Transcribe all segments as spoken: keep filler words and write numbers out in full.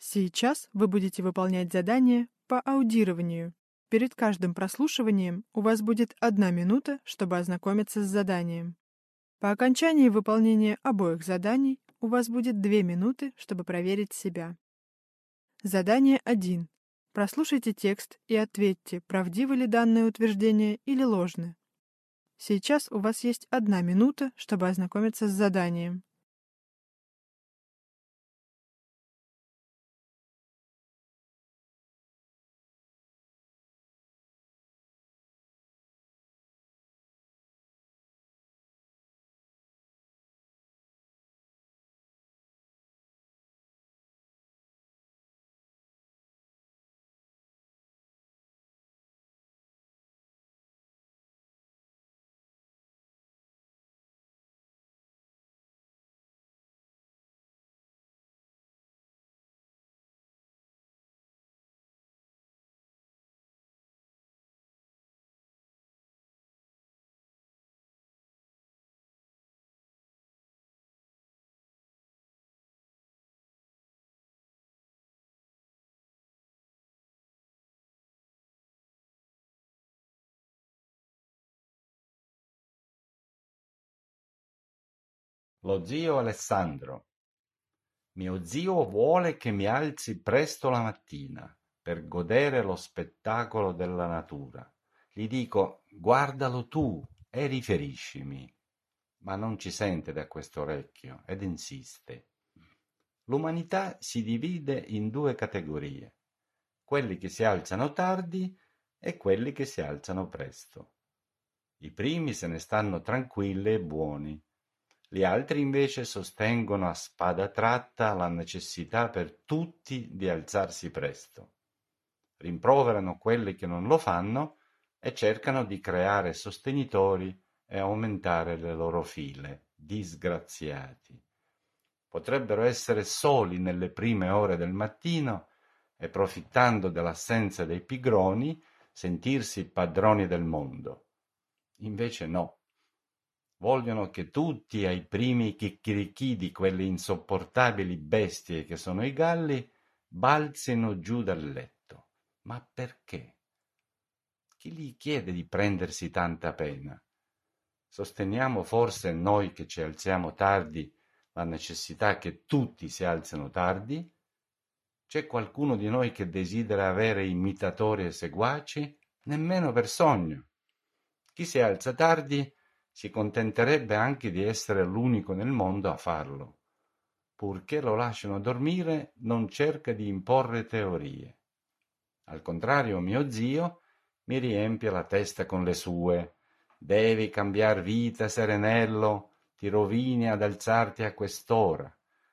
Сейчас вы будете выполнять задание по аудированию. Перед каждым прослушиванием у вас будет одна минута, чтобы ознакомиться с заданием. По окончании выполнения обоих заданий у вас будет две минуты, чтобы проверить себя. Задание один. Прослушайте текст и ответьте, правдивы ли данные утверждения или ложны. Сейчас у вас есть одна минута, чтобы ознакомиться с заданием. Lo zio Alessandro. Mio zio vuole che mi alzi presto la mattina per godere lo spettacolo della natura. Gli dico: guardalo tu e riferiscimi. Ma non ci sente da quest'orecchio ed insiste. L'umanità si divide in due categorie: quelli che si alzano tardi e quelli che si alzano presto. I primi se ne stanno tranquilli e buoni. Gli altri invece sostengono a spada tratta la necessità per tutti di alzarsi presto. Rimproverano quelli che non lo fanno e cercano di creare sostenitori e aumentare le loro file. Disgraziati. Potrebbero essere soli nelle prime ore del mattino e, profittando dell'assenza dei pigroni, sentirsi padroni del mondo. Invece no. Vogliono che tutti, ai primi chicchirichì di quelle insopportabili bestie che sono i galli, balzino giù dal letto. Ma perché? Chi gli chiede di prendersi tanta pena? Sosteniamo forse noi che ci alziamo tardi la necessità che tutti si alzino tardi? C'è qualcuno di noi che desidera avere imitatori e seguaci? Nemmeno per sogno. Chi si alza tardi si contenterebbe anche di essere l'unico nel mondo a farlo. Purché lo lasciano dormire, non cerca di imporre teorie. Al contrario, mio zio mi riempie la testa con le sue. Devi cambiar vita, serenello, ti rovini ad alzarti a quest'ora.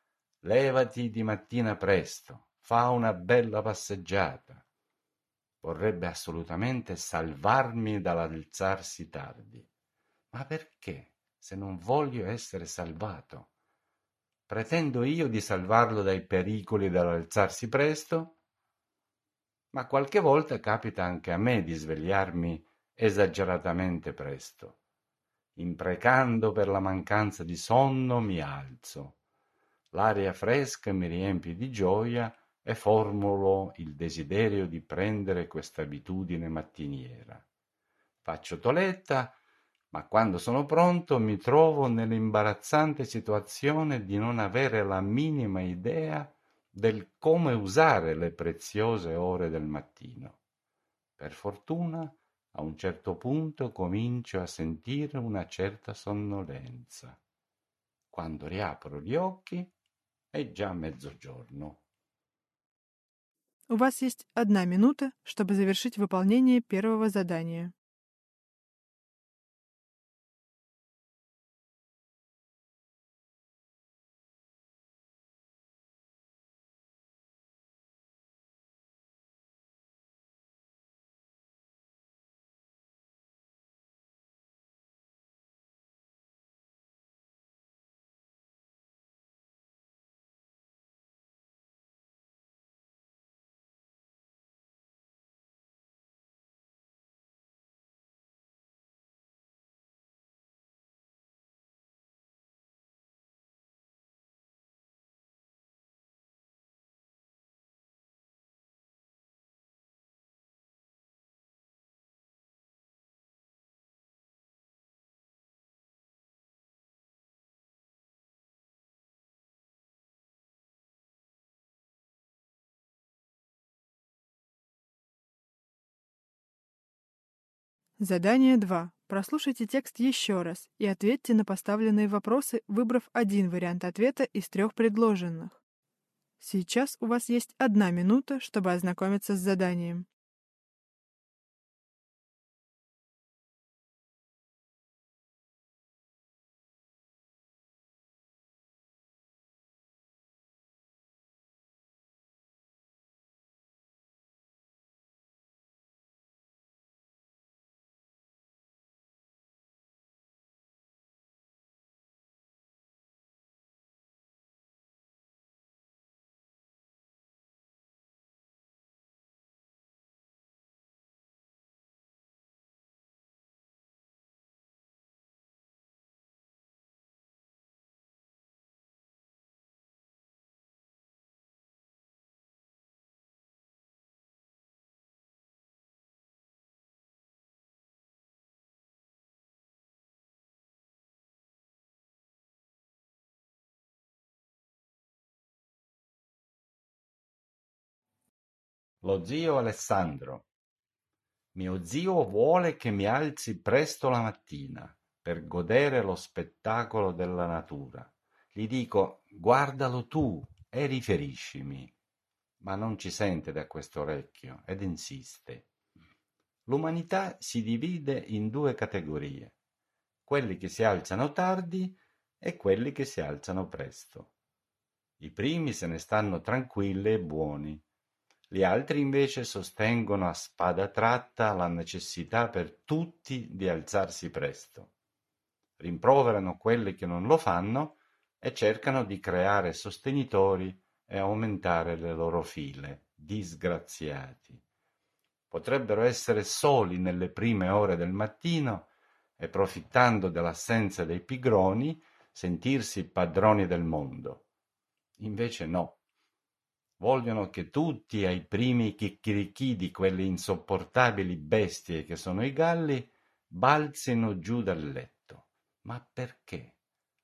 Levati di mattina presto, fa una bella passeggiata. Vorrebbe assolutamente salvarmi dall'alzarsi tardi. Ma perché, se non voglio essere salvato? Pretendo io di salvarlo dai pericoli dell'alzarsi presto? Ma qualche volta capita anche a me di svegliarmi esageratamente presto. Imprecando per la mancanza di sonno mi alzo. L'aria fresca mi riempie di gioia e formulo il desiderio di prendere questa abitudine mattiniera. Faccio toletta, ma quando sono pronto mi trovo nell'imbarazzante situazione di non avere la minima idea del come usare le preziose ore del mattino. Per fortuna, a un certo punto comincio a sentire una certa sonnolenza. Quando riapro gli occhi è già mezzogiorno. У вас есть одна минута, чтобы завершить выполнение первого задания. Задание два. Прослушайте текст еще раз и ответьте на поставленные вопросы, выбрав один вариант ответа из трех предложенных. Сейчас у вас есть одна минута, чтобы ознакомиться с заданием. Lo zio Alessandro. Mio zio vuole che mi alzi presto la mattina per godere lo spettacolo della natura. Gli dico: guardalo tu e riferiscimi. Ma non ci sente da questo orecchio ed insiste. L'umanità si divide in due categorie: quelli che si alzano tardi e quelli che si alzano presto. I primi se ne stanno tranquilli e buoni. Gli altri invece sostengono a spada tratta la necessità per tutti di alzarsi presto. Rimproverano quelli che non lo fanno e cercano di creare sostenitori e aumentare le loro file. Disgraziati. Potrebbero essere soli nelle prime ore del mattino e, profittando dell'assenza dei pigroni, sentirsi padroni del mondo. Invece no. Vogliono che tutti, ai primi chicchirichì di quelle insopportabili bestie che sono i galli, balzino giù dal letto. Ma perché?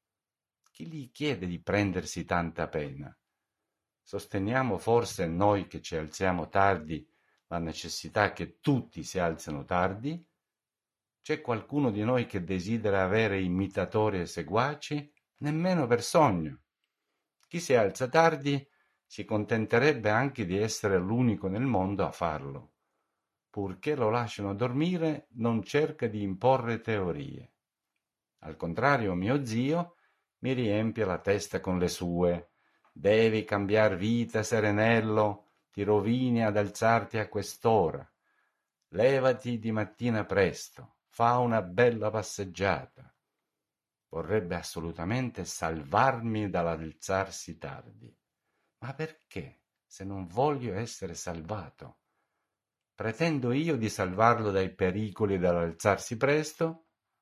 Chi gli chiede di prendersi tanta pena? Sosteniamo forse noi che ci alziamo tardi la necessità che tutti si alzino tardi? C'è qualcuno di noi che desidera avere imitatori e seguaci? Nemmeno per sogno. Chi si alza tardi si contenterebbe anche di essere l'unico nel mondo a farlo. Purché lo lasciano dormire, non cerca di imporre teorie. Al contrario, mio zio mi riempie la testa con le sue. Devi cambiar vita, serenello, ti rovini ad alzarti a quest'ora. Levati di mattina presto, fa una bella passeggiata. Vorrebbe assolutamente salvarmi dall'alzarsi tardi. Ma perché, se non voglio essere salvato? Pretendo io di salvarlo dai pericoli dell'alzarsi presto?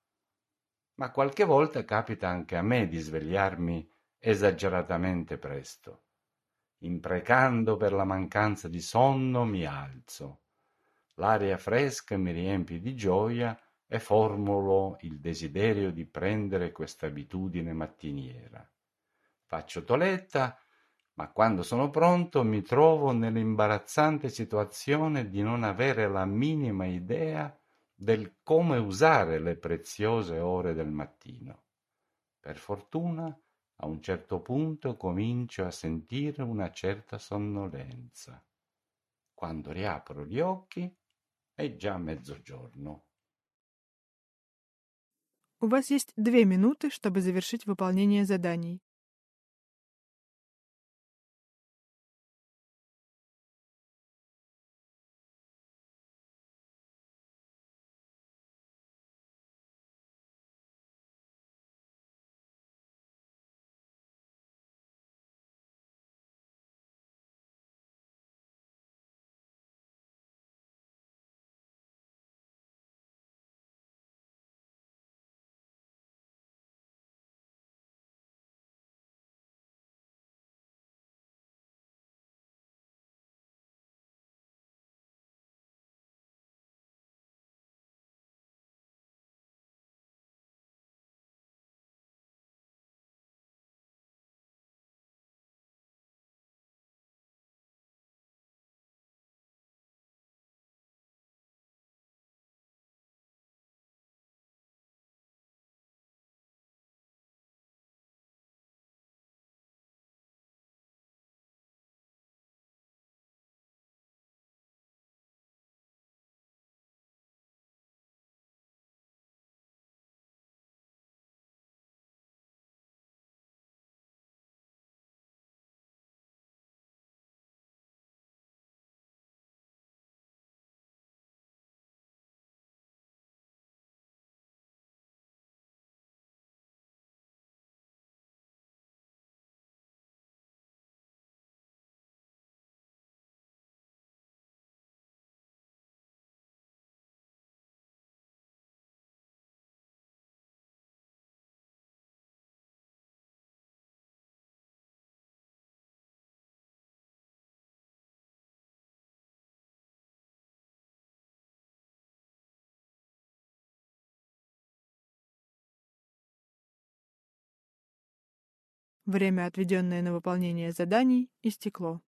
Ma qualche volta capita anche a me di svegliarmi esageratamente presto. Imprecando per la mancanza di sonno mi alzo. L'aria fresca mi riempie di gioia e formulo il desiderio di prendere questa abitudine mattiniera. Faccio toletta, ma quando sono pronto mi trovo nell'imbarazzante situazione di non avere la minima idea del come usare le preziose ore del mattino. Per fortuna, a un certo punto comincio a sentire una certa sonnolenza. Quando riapro gli occhi è già mezzogiorno. У вас есть две минуты, чтобы завершить выполнение заданий. Время, отведенное на выполнение заданий, истекло.